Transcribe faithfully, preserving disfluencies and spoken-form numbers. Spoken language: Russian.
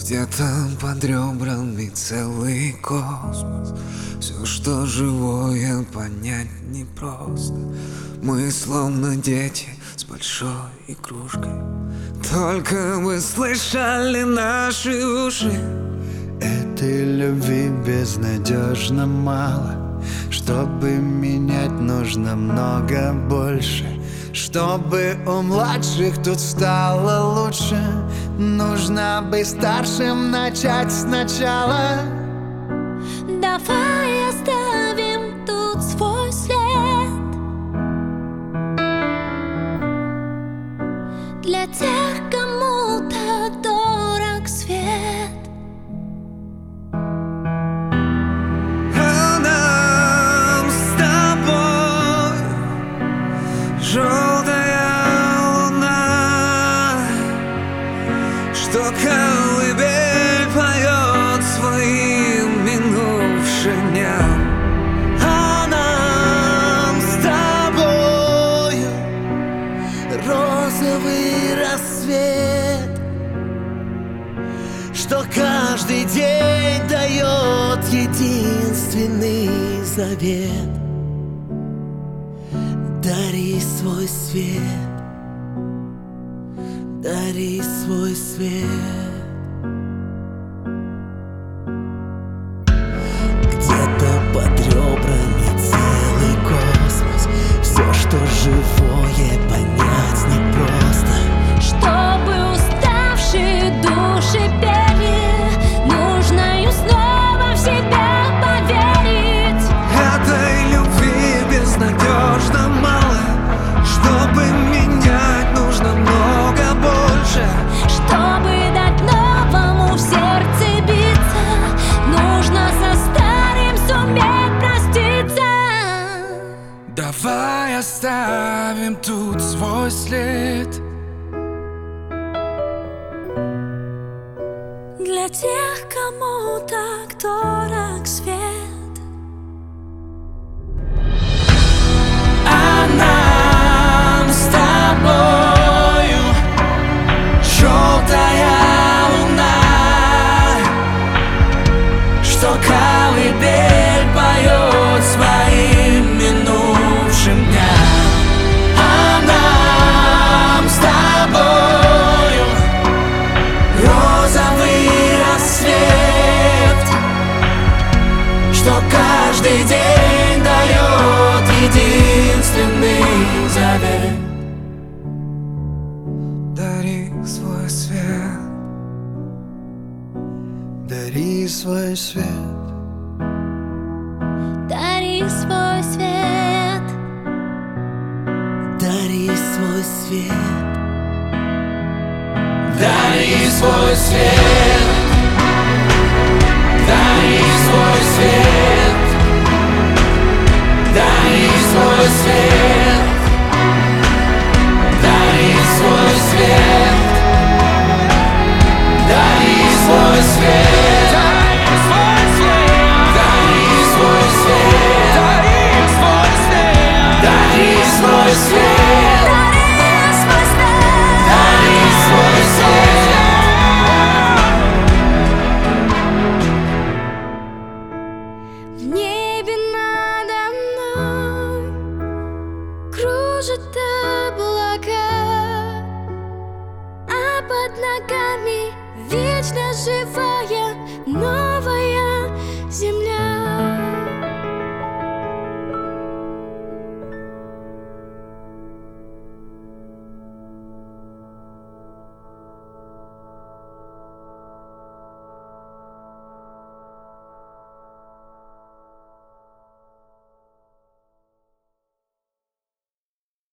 Где-то под ребрами целый космос. Все, что живое, понять непросто. Мы словно дети с большой игрушкой. Только вы слышали наши уши. Этой любви безнадежно мало. Чтобы менять, нужно много больше. Чтобы у младших тут стало лучше, нужно быть старшим, начать сначала. Давай оставим тут свой след для тех, кому-то дорог свет. А нам с тобой желтая луна, что колыбель поет своим минувшим дням. А нам с тобою розовый рассвет, что каждый день дает единственный завет. Дари свой свет, дари свой свет. Где-то под ребрами целый космос. Все, что живое, понять непросто. Чтобы уставшие души пели, нужно им снова в себя поверить. Этой любви безнадежно мало. Чтобы менять, нужно много больше. Чтобы дать новому в сердце биться, нужно со старым суметь проститься. Давай оставим тут свой след Для тех, кому так дорог свет. А нам с тобою желтая луна, что колыбель поет своим минувшим дням. А нам с тобою розовый рассвет, что каждый день дает единственный завет. Дари свой свет, Дари свой свет, Дари свой свет, дари свой свет. дари свой свет, дари свой свет, дари свой свет, дари свой свет, дари свой свет, дари свой свет, дари свой свет, дари свой свет. В небе надо мной кружат облака, а под ногами вечно жива